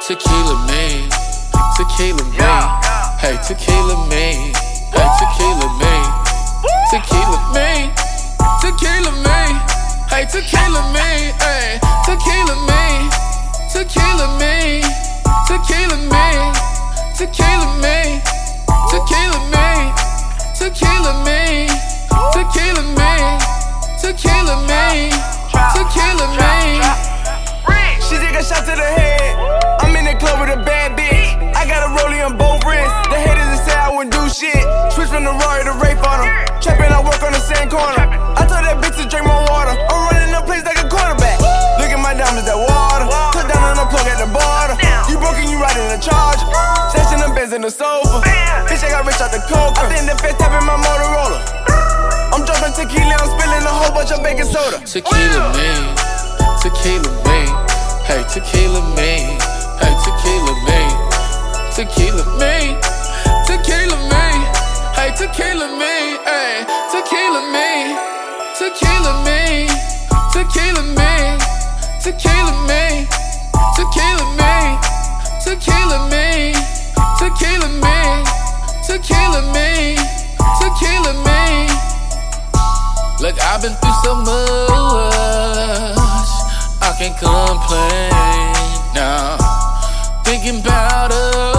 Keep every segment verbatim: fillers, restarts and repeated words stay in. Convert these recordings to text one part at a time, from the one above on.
Tequila me, tequila me, hey tequila me, hey tequila me, tequila me, tequila me, hey tequila me, hey tequila me, tequila me, tequila me, tequila me, tequila me, tequila me, tequila me, tequila me, tequila me. She just got shot to the head. I'm in the club with a bad bitch. I got a rollie on both wrists. The haters that say I wouldn't do shit. Switch from the Rory to Rafe on them. Trappin', I work on the same corner. I told that bitch to drink more water. I'm running the place like a quarterback. Look at my diamonds, that water. Put down on the plug at the border. You broke and you riding the charge. Stashing them beds in the sofa. Bitch, I got rich out the coke. I think the feds tapping my Motorola. I'm dropping tequila, I'm spilling a whole bunch of baking soda. Tequila me, tequila me, hey tequila me, hey tequila me, tequila me, tequila me, hey tequila me, hey tequila me, tequila me, tequila me, tequila me, tequila me, tequila me, tequila me, tequila me, tequila me. Look, I've been through so much, I can't complain now. Thinking about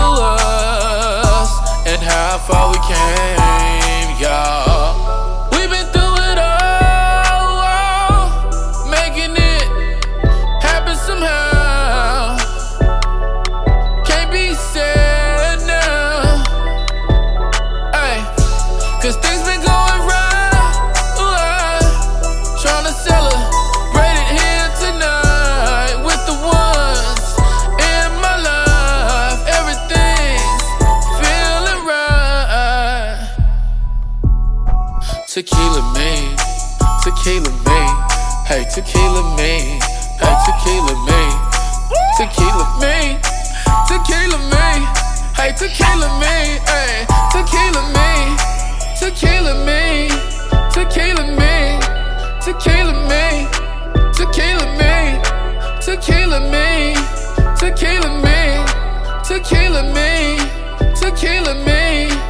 us and how far we came, y'all. We've been through it all, making it happen somehow. Can't be sad now, ay, cause things been going right. Tryna celebrate it here tonight with the ones in my life. Everything's feeling right. Tequila me, tequila me, hey tequila me, hey tequila me, tequila me, tequila me, hey tequila me, hey tequila me, tequila me, tequila me. Tequila me, tequila me, tequila me, tequila me, tequila me, tequila me.